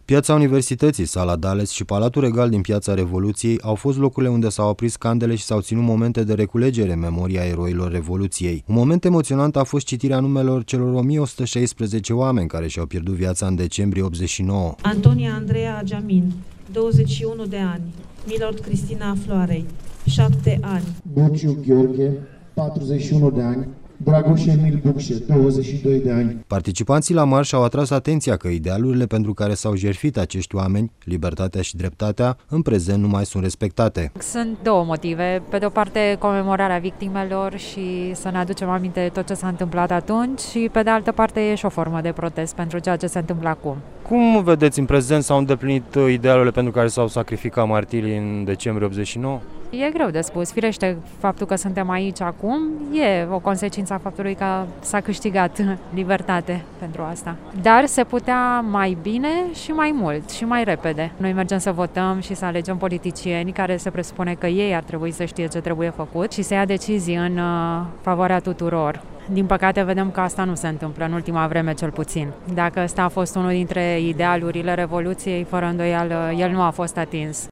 Piața Universității, Sala Dales și Palatul Regal din Piața Revoluției au fost locurile unde s-au aprins candele și s-au ținut momente de reculegere în memoria eroilor Revoluției. Un moment emoționant a fost citirea numelor celor 1116 oameni care și-au pierdut viața în decembrie 89. Antonia Andreea Agiamin, 21 de ani. Milord Cristina Floarei, 7 ani. Buciu Gheorghe, 41 de ani. Dragoș Emil Bucșe, 22 de ani. Participanții la marș au atras atenția că idealurile pentru care s-au jertfit acești oameni, libertatea și dreptatea, în prezent nu mai sunt respectate. Sunt două motive. Pe de o parte, comemorarea victimelor și să ne aducem aminte de tot ce s-a întâmplat atunci și pe de altă parte e și o formă de protest pentru ceea ce se întâmplă acum. Cum vedeți, în prezent s-au îndeplinit idealurile pentru care s-au sacrificat martirii în decembrie 89? E greu de spus. Firește, faptul că suntem aici acum e o consecință a faptului că s-a câștigat libertate pentru asta. Dar se putea mai bine și mai mult și mai repede. Noi mergem să votăm și să alegem politicieni care se presupune că ei ar trebui să știe ce trebuie făcut și să ia decizii în favoarea tuturor. Din păcate vedem că asta nu se întâmplă, în ultima vreme cel puțin. Dacă ăsta a fost unul dintre idealurile Revoluției, fără îndoială, el nu a fost atins.